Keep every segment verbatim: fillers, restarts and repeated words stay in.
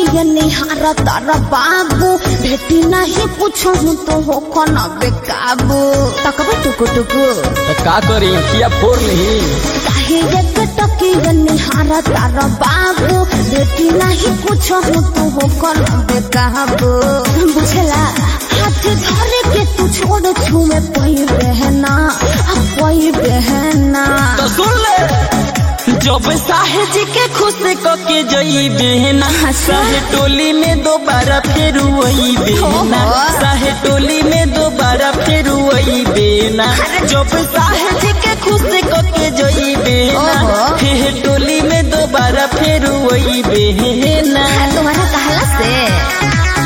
ये निहारा तारा बाबू भेटी नहीं पूछो हूँ तो हो कौन बेकाबू तकबो टुकु टुकु का करी किया फोड़ नहीं काहे ये टकी ये निहारा तारा बाबू भेटी नहीं पूछो हूँ तो हो कौन बेकाबू बुझला हाथ धरे के तू छोड़ छुए पई बहना पई बहना तो सुन ले जब साहे जी के खुश के जई बेहना साहे टोली में दोबारा फिर वही बेहना साहे टोली में दोबारा फिर वही बेहना जब साहे जी के खुश के जई बेहना फिर टोली में दोबारा फिर वही बेहना तुम्हारा कहला से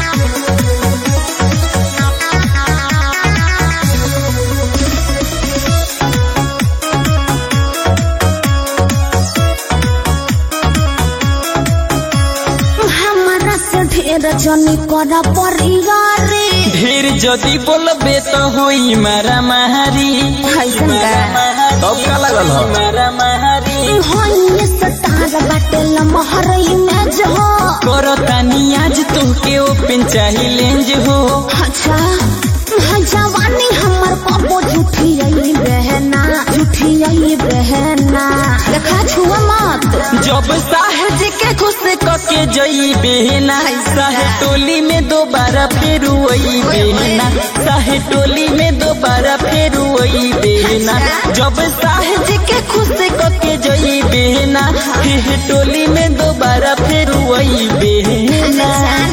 ढेर जनी करा परिवारे ढेर जदी बोलबे तो होई मारा मारी तब का लगल हो मारा मारी होई सतार बाटेल महरई में जो करतानी आज तुमके ओपन चाही लेंज हो अच्छा जवानी हमर पप्पो झूठी आई बहना झूठी आई बहना देखा छुआ मत जब साहे जी के खुश के जई बेहना साहे टोली में दोबारा फिर वही बेहना साहे टोली में दोबारा फिर वही बेहना जब साहे जी के खुश के जई बेहना फिर टोली में दोबारा फिर वही बेहना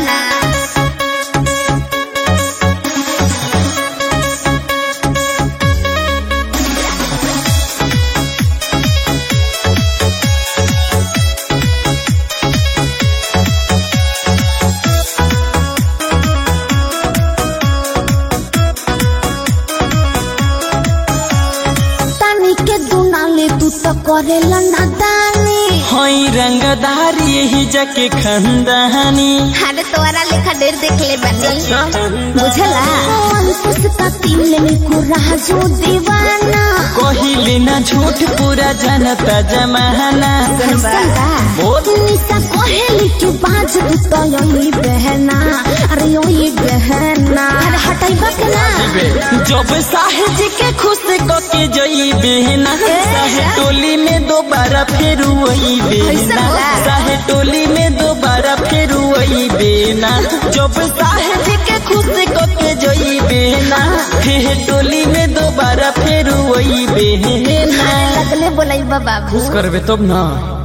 तू तो करेला नादानी होई रंगदारी यही जाके खंदानी अरे तोरा लेखा ढेर देख ले बनी बुझला पुष्पा तिल में कुरा जो दीवाना कहिले ना झूठ पूरा जनता जमाना निशा कहेली के बाज तो यही बहना अरे यही बहना अरे हटाइबा के ना जब साहे जी के खुश के जई बेहना साहे टोली में दोबारा फिर वही बेहना साहे टोली में दोबारा फिर वही बेहना जब साहे जी के खुश के जई बेहना फिर टोली में दोबारा फिर वही बेहना लगले बोलाई बाबा खुश करबे तब ना।